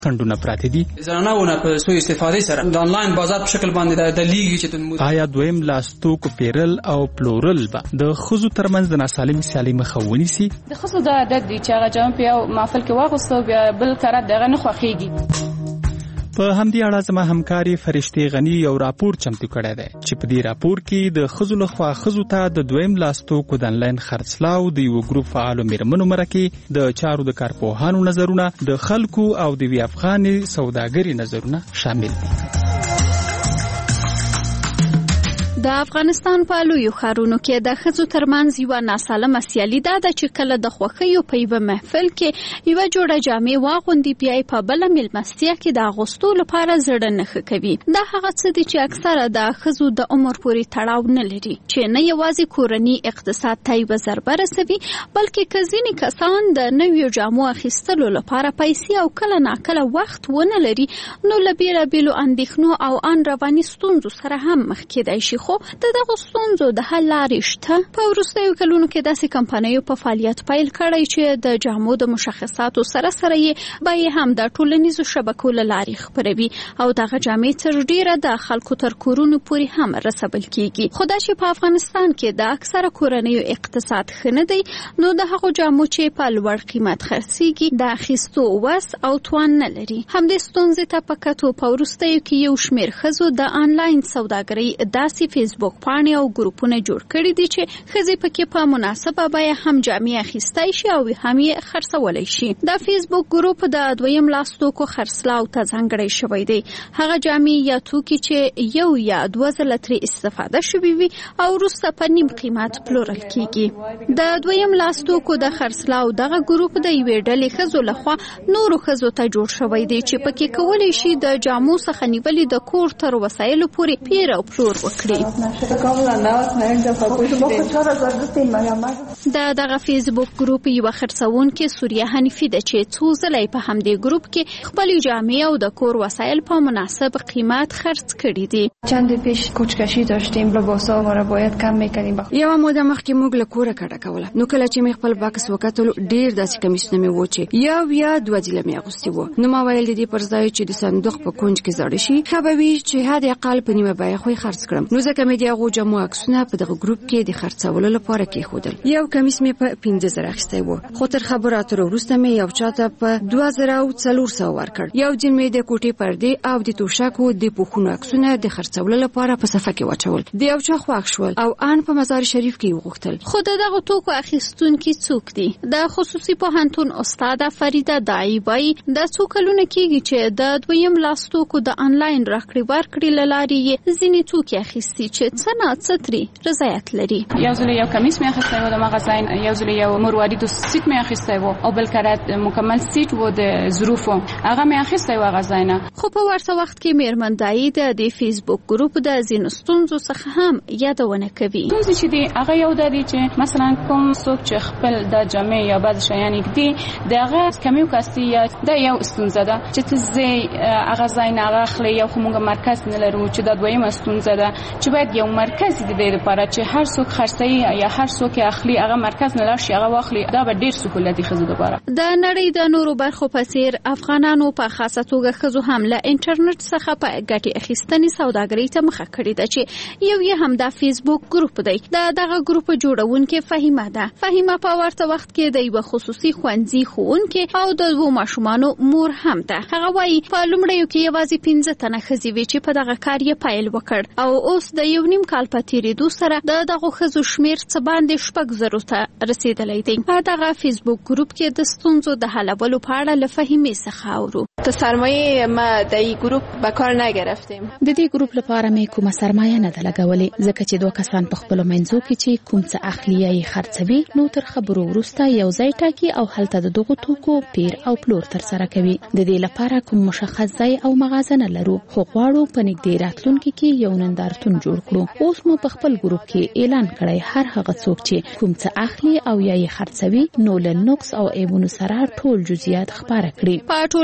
خندونه پراته دي. زنانهونه په سوء استفادې سره د انلاین بازار په شکل باندې د لیګي چې آیا دویم لاستوکو پیرل او پلورل به د ښځو ترمنځ د ناسالم سیالي مخه ونیسي؟ د ښځو د عادت دی چې هغه جامې په یو محفل کې واغوستو بیا بل کار دغه نه خوښیږي. په همدې اړه زما همکاري فرشتي غني یو راپور چمتو کړی دی چې په دې راپور کې د ښځو لخوا ښځو ته د دویم لاستوکو د انلاین خرڅلاو د یو ګروپ فعالو میرمنو مرکې د چارو د کارپوهانو نظرونه د خلکو او د وی افغاني سوداګري نظرونه شامل دي. د افغانستان په لویو ښارونو کې د ښځو ترمنځ یو ناسالمه سیالي ده چې کله د خوښیو په یوه محفل کې یوه جوړه جامې واغوندي بیا یې په بله میلمستیا کې د اغوستو لپاره زړه نه ښه کوي. دا هغه څه دي چې اکثره د ښځو د عمر پورې تړاو نه لري چې نه یوازې کورني اقتصاد ته یوه ضربه رسوي بلکې که ځینې کسان د نویو جامو اخیستلو لپاره پیسې او کله ناکله وخت ونه لري نو له بیلابیلو اندېښنو او ان رواني ستونزو سره هم مخ کېدای شي. د دغه ستونزو د حل لارې شته. په وروستیو کلونو کې داسې کمپنیو په فعالیت پیل کړی چې د جامو د مشخصاتو سره سره یې بیې هم د ټولنیزو شبکو له لارې خپروي او دغه جامې تر ډیره د خلکو تر کورونو پورې هم رسول کیږي. خو دا چې په افغانستان کې د اکثره کورنیو اقتصاد ښه نه دی نو د هغو جامو چې په لوړ قیمت خرڅیږي د اخیستو وس او توان نه لري. همدې ستونزې ته په کتو په وروستیو کې یو شمېر ښځو د آنلاین سوداګرۍ داسې فیسبوک پاڼې او ګروپونه جوړ کړي دي چې ښځې پکې په مناسبه بیه هم جامې اخیستی شي او هم یې خرڅولی شي. دا فیسبوک ګروپ د دویم لاستوکو خرڅلاو ته ځانګړی شوی دی. هغه جامې یا توکي چې یو یا دوه ځله ترې استفاده شوي وي او وروسته په نیم قیمت پلورل کیږي. د دویم لاستوکو د خرڅلاو دغه ګروپ د یوې ډلې ښځو لخوا نورو ښځو ته جوړ شوی دی چې پکې کولی شي د جامو څخه نیولې د کور تر وسایلو پورې پیر او پلور وکړي. د دغه فیسبوک ګروپ یو خرڅونکې سوریه حنیفی ده چې څو ځله په همدې ګروپ کې خپل جامې او د کور وسایل په مناسب قیمت خرڅ کړي دي. چند پیش کوچکشی داشتیم لباسا ما را باید کم میکنیم. یو موده مخکې موږ له کوره کډه کوله نو کله چې مې خپل باکس وکتل ډیر داسې کمیسونه مې و چې یا دوه ځله مې اغوستي وو. نو ما ویل دي پر ځای چې د صندوق په کونج کې زړې شي ښه به وي چې حد اقل په نیمه بیه خو خرڅ کړم. نو ځکه مې دغه جامو عکسونه په دغه ګروپ کې د خرڅولو لپاره کېښودل. یو کمیس مې په 15000 اخیستی و خو تر خبرو اترو وروسته مې یو چاته په 2400 ورکړ. یو ځل مې د کوټې پردې او د توشکو د پوښونو عکسونه د خرڅولو لپاره په صفحه کې واچول. د یو چا خوښ شول او ان په مزار شریف کې وغوښتل. خو دغه توکو اخیستونکي څوک دي؟ د خصوصي پوهنتون استاد فریده داعی وایي د څو کلونو کېږي چې د دویم لاستوکو د انلاین راکړې ورکړې له لارې یې ځینې توکي اخیستي چې څه نه څه ترې رضایت لري. یو ځل یو کمیس مې اخیستی و د مغازین، یو ځل یو مروارید سیت مې اخیستی و او بل کړه مکمل سیت و د ظروفو هغه مې اخیستی و غزاینه. خو په ورته وخت کې میرمن داعی د فیسبوک ګروپ د ځینو ستونزو څخه هم یادونه کوي. ستونزې چې دی هغه یو د دې چې مثلا کوم څوک چې خپل د جامې یا بعض شیان کې دی دغه کمیو کاسي یا د یو ستونزه ده چې ته هغه ځای نه اخلي. یو کومه مرکز نه لرو چې د دویمه ستونزه ده چې باید یو مرکز دی د لپاره چې هر څوک خرڅي یا هر څوک اخلي هغه مرکز نه لاشي هغه واخلي. دا به ډیر سہولتي خزو لپاره. د نړۍ د نورو برخو په څیر افغانانو په خاصه توګه خزو هم له انټرنیټ څخه په ګټې اخیستنې سوداګرۍ ته مخه کړې ده چې یو یې هم د فیسبوک ګروپ دی. دغه ګروپ جوړونکې فهیمه ده. فهیمه په ورته وخت کې د یو خصوصي ښوونځي ښوونکې او د دوه ماشومانو مور هم ده. هغه وایي په لومړیو کې یوازې 15 تنه ښځې وې چې په دغه کار یې پیل وکړ او اوس د یو نیم کال په تیریدو سره دغه ښځو شمیر څه باندې 6,000 ته رسیدلی دی. په دغه فیسبوک ګروپ کې د ستونزو د حلولو په اړه له فهیمې څخه اورو. تا سرمایه ما د این گروپ به کار نگرفتیم. د دې ګروپ لپاره مې کومه سرمایه نه ده لګولې ځکه چې دوه کسان په خپل منځو کې چې کوم څه اخلي یې خرڅوي نو تر خبرو وروسته یو ځای ټاکي او هلته د دغو توکو پیر او پلور تر سره کوي. د دې لپاره کوم مشخص ځای او مغازه نه لرو خو غواړو په نږدې راتلونکي کې یو نندارتون جوړ کړو. اوس مو په خپل ګروپ کې اعلان کړی هر هغه څوک چې کوم څه اخلي او یې خرڅوي نو له نقص او عیبونو سره ټول جزئیات خبره کړي. په ټول نړۍ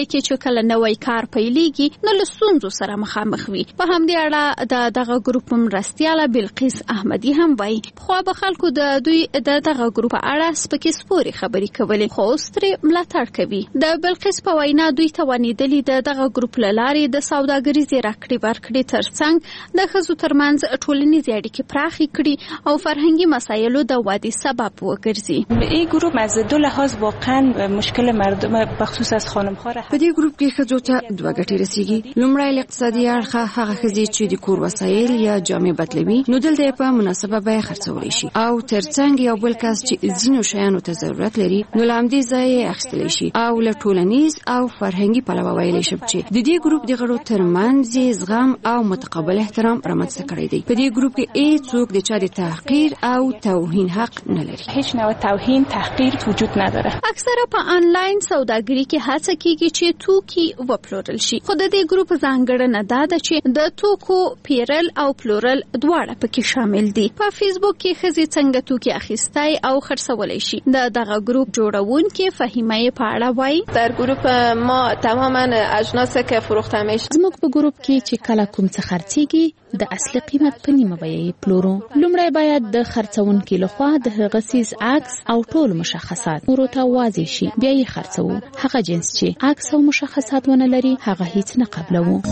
کې چې کله نوې کار پیلېږي نو له ستونزو سره مخامخ وي. په همدې اړه دغه ګروپ مرستیاله بلقیس احمدي هم وایي خو به خلکو د دوی دغه ګروپ په اړه سپکې سپورې خبرې کولې خو اوس ترې ملاتړ کوي. د بلقیس په وینا دوی توانېدلي دغه ګروپ له لارې د سوداګریزې راکړې ورکړې ترڅنګ د ښځو ترمنځ ټولنیزې اړیکې پراخې کړي او فرهنګي مسایلو د ودې سبب وګرځي. این گروه از دو لحاظ واقعا مشکل مردم بخصوص از خانم‌ها را په دې ګروپ کې ښځو ته دوه ګټې رسیږي. لومړی اقتصادي اړخ هغه ښځې چې د کور وسایل یا جامې بدلوي نو دلته په مناسبه بیه خرڅولی شي او ترڅنګ یو بل کس چې ځینو شیانو ته ضرورت لري نو له همدې ځایه اخیستلی شي او له ټولنیز او فرهنګي پلوه ویلی شم چې د دې ګروپ د غړو ترمنځ زغم او متقابل احترام رامنځته کړی دی. په دې ګروپ کې هیڅوک د چا د تحقیر او توهین حق نه لري. هیڅ نوع توهین تحقیر وجود نداره. اکثره په آنلاین سوداګري کې هڅه کیږي چې توکي وپلورل شي. خو د دې ګروپ ځانګړنه دا ده چې د توکو پیرل او پلورل دواړه پکې شامل دي. په فیسبوک کې ښځې څنګه توکي اخیستای او خرڅولی شي. دغه ګروپ جوړونکې فهیمه په اړه وایي در گروپ ما تماما اجناس که فروخته میشه زموږ په ګروپ کې چې کله کوم څه خرڅيږي د اصلي قیمت په نیمه بیه پلورو. لومړی باید د خرڅونکو لخوا د هغه سیس عکس او ټول مشخصات ورته واضح شي بیا یې خرڅو. هغه جنس چې عکس او مشخصات ونه لري هغه هیڅ نه قبلوو.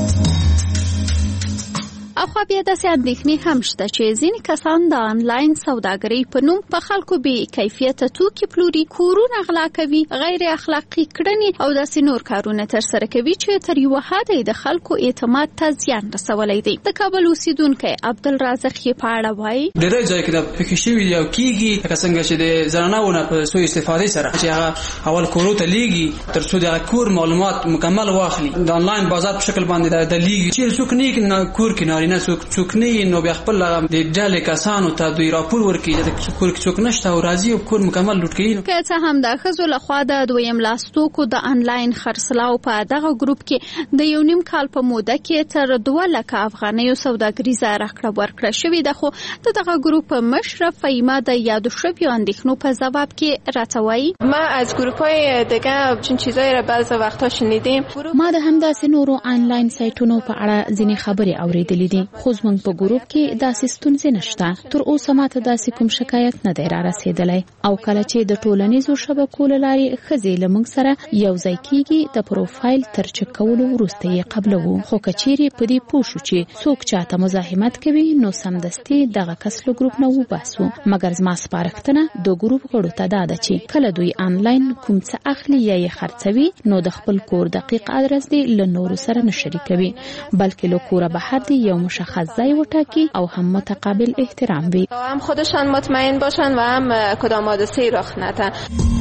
او خو بیا داسې اندېښنې هم شته چې ځینې کسان د آنلاین سوداګرۍ په نوم په خلکو بې کیفیته توکي پلوري، کورونه غلا کوي، غیر اخلاقي کړنې او داسې نور کارونه ترسره کوي چې تر یوه حده د خلکو اعتماد ته زیان رسولی دی. د کابل اوسیدونکی عبدالرازق یې په اړه وایي ډېری ځای کې د پکې شوي او کېږي لکه څنګه چې د زنانو نه په سوء استفادې سره چې هغه اول کورو ته لیږي تر څو د کور معلومات مکمل واخلي. د آنلاین بازار په شکل باندې د لیږي چې څوک نه کور کې نارینه څوک نه نو بیا خپل د ډلې کسانو ته دوی راپور ورکړي چې کور کې څوک نشته او راځي او کور مکمل لوټ کوي. که څه هم د ښځو لخوا د دویم لاس توکو د آنلاین خرڅلاو په دغه ګروپ کې د یو نیم کال په موده کې تر 200,000 افغانیو سوداګریزه راکړه ورکړه شوې ده. خو دغه ګروپ مشر فهیمه د یادو شویو اندېښنو په ځواب کې راته وایي ما از گروپ‌های دیگه چین چیزایی را بعضی وقتا شنیدیم. ما د همداسې نورو آنلاین سایټونو په اړه ځینې خبرې اورېدلې دي خو زموږ په ګروپ کې داسې ستونزې نشته. تر اوسه ماته داسې کوم شکایت نه دی را رسېدلی او کله چې د ټولنیزو شبکو له لارې ښځې له موږ سره یو ځای کېږي د پروفایل تر چک کولو وروسته یې قبلوو. خو که چیرې په دې پوه شو چې څوک چاته مزاحمت کوي نو سمدستي دغه کس له ګروپ نه وباسو. مګر زما سپارښتنه د ګروپ غړو ته دا ده چې کله دوی آنلاین کوم څه اخلي یا یې خرڅوي نو د خپل کور دقیق ادرس دی له نورو سره نه شریکوي بلکې له کوره بهر دی یو مشخص ځای وټاکي او هم متقابل احترام وي. هم خودشان مطمئن باشن و هم کدام حادثه‌ای رخ نده.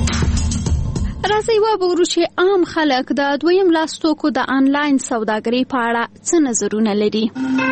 راځي وګورو چې عام خلک د دویم لاس توکو د آنلاین سوداګرۍ په اړه څه نظرونه لري.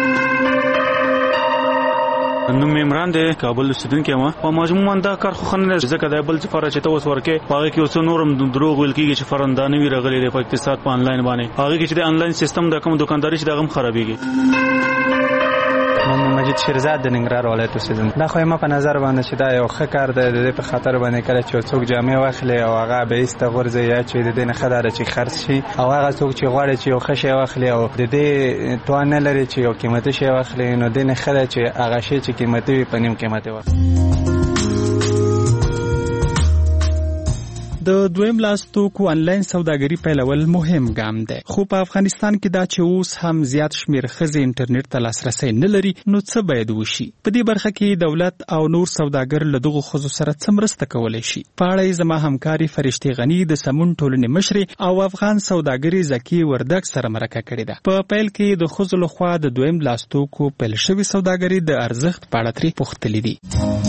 نو عمران د کابل اوسیدونکو ما په مجموعاً دا کار خو خنه ځکه د بل څفاره چې تاسو ورکه هغه کې اوس نورم دروغ ویل کیږي چې فرندانه وی رغلي په اقتصاد په آنلاین باندې هغه کې چې د آنلاین سیستم د کوم دکانداري چې دغه خرابېږي. مجید شیرزاد د ننګرهار ولایت اوسیدونکی. دا خو ما په نظر باندې چې دا یو ښه کار دی د په خاطر باندې کله چې څوک جامې واخلي او هغه به ایسته غورځي یا چې د دې نه خدای چې خرڅ شي او هغه څوک چې غواړي چې یو ښه شی واخلي او د دې توان نه لري چې یو قیمتي شی واخلي نو د نه خدای چې هغه شی چې قیمتي وي په نیم قیمتي واخلي. د دویم لاس توکو آنلاین سوداګري پیلول مهم ګام دی خو په افغانستان کې دا چې اوس هم زیات شمیر ښځې انټرنیټ ته لاسرسی نه لري نو څه باید وشي. په دې برخه کې دولت او نور سوداګر له دغو ښځو سره څه مرسته کولی شي. په اړه زما همکاري فرشتي غني د سمون ټولنې مشرې او افغان سوداګري زکی وردګ سره مرکه کړې ده. په پیل کې د ښځو لخوا د دویم لاس توکو پیل شوی سوداګري د ارزښت په اړه ترې پوښتلې دي.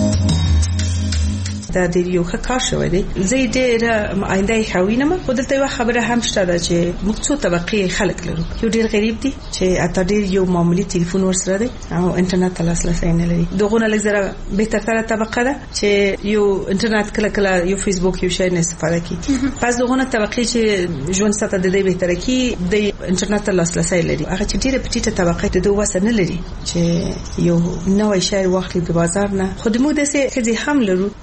دا د یو ښه کار شوی دی. زه ډېر آینده خوینم خو دلته یو خبره هم شته ده چې موږ څو طبقې خلک لرو. یو ډېر غریب دي چې اته ډېر یو معمولی ټلیفون ورسره دی او انټرنیټ ته لاسرسی نه لري. دغه لږ زره بهتره طبقه ده چې یو انټرنیټ کله کله یو فیسبوک یو شی نه استفاده کوي. پس دغه طبقې چې ژوند ساته د دې بهتره کی د انټرنیټ ته لاسرسی لري. هغه چې ډېر پټیټه طبقه د دوه وسه نه لري چې یو نوې شی واخلي د بازار نه. خو د موږ داسې هم لرو چې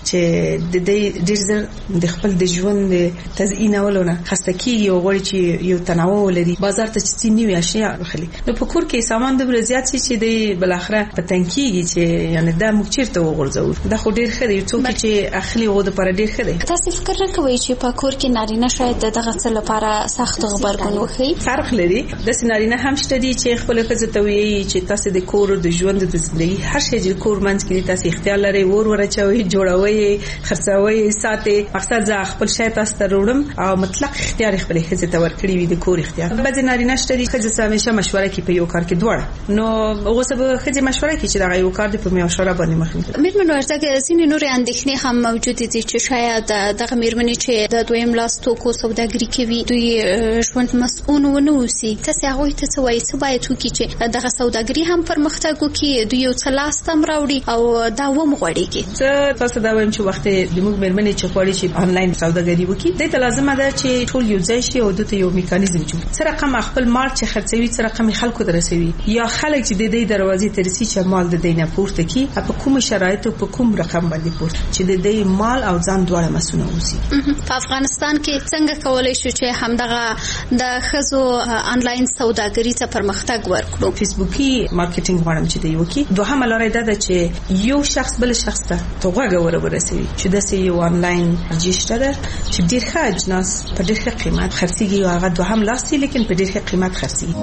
د دې ډیر زر د خپل د ژوند تزیینولونه خسته کیږي او غواړي چې یو تنوع ولري بازار ته چې نیو اشیاء واخلي نو په کور کې سامان د زیات چې د بل اخره په تنکیږي چې یعنی دا موږ چیرته وغورځو دا خو ډیر ښه دی څوک چې اخلي او د پر ډیر ښه دی. تاسو فکر نه کوئ چې په کور کې نارینه شاید دغه څه لپاره سخت غبرګون وکړي؟ فرق لري د نارینه هم شته دي چې خپل ښځه ته وایي چې تاسو د کور د ژوند د زندګي هر شی د کور منځ کې تاسو اختیار لري ورچوي جوړوي خرڅوي ساتي مقصد ځا خپل شی تاسو ته وروړم او مطلق اختیار خپل ښځه ته ورکړي وي د کور اختیار. بعض نارینه شته دي ښځه همیشه مشوره کوي په یو کار کې دوړ نو هغه سبب ښځه مشوره کوي چې دا یو کار د په مشوره باندې مخ نه میرمن ورته ځینې نور اندېښنې هم موجود دي چې شاید دغه میرمنې چې د دویم لاس توکو سوداګري کوي دوی ژوند مسؤل ونه اوسي. تاسو هغه ته څه وایي څه باید وکړي چې دغه سوداګري هم پرمختګ وکړي دوی یو څه لاس تم راوړي او دا ومغوړيږي؟ تاسو دا وایم چې وخت د موږ میرمنې چې غواړي چې آنلاین سوداګري وکړي د لازمه ده چې ټول یو ځای شي او د یو میکانیزم جوړ سره رقم خپل مال چې خرڅوي سره رقم خلکو درسوي یا خلک چې د دې دروازې ترسي چې مال د دینه پورته کی په کوم شرایطو په کوم رقم باندې پورته چې د دې مال او ځان دواړه مسؤل اوسي. په افغانستان کې څنګه کولای شو چې همدغه د خزو آنلاین سوداګري ته پرمختګ ورکړو؟ فیسبوکي مارکیټینګ غواړم چې دی وکي دوهمه لاره ده چې یو شخص بل شخص ته توغه ورسوي چې د یو آنلاین رجستر چې ډیر ښه اجناس په ډیر ښه قیمت خرڅيږي او هغه دوهم لاستي لیکن په ډیر ښه قیمت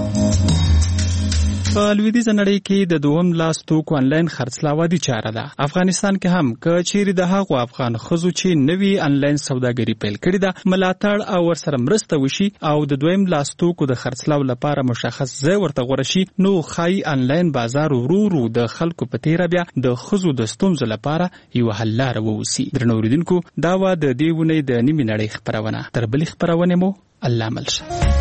خرڅيږي. په لویدیځه نړۍ کې د دوهم لاس توکو آنلاین خرڅلاو د چاره ده. افغانستان کې هم که چیرې د هغو افغان خزو چې نوی آنلاین سوداګري پیل کړې ده ملاتړ او ورسره مرسته وشي او د دویم لاس توکو د خرڅلاو لپاره مشخص ځای ورته غوړه شي نو خای آنلاین بازار ورو د خلکو په تیر بیا د خزو د ستونزو لپاره یو حل لاره ووسی. درنو اوریدونکو دا و د دې ونې د نیمه نړۍ خبرونه تر بل خبرونه مو الله ملشه.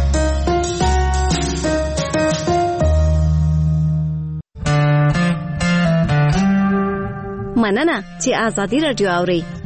مننه چې آزادی رادیو اوري.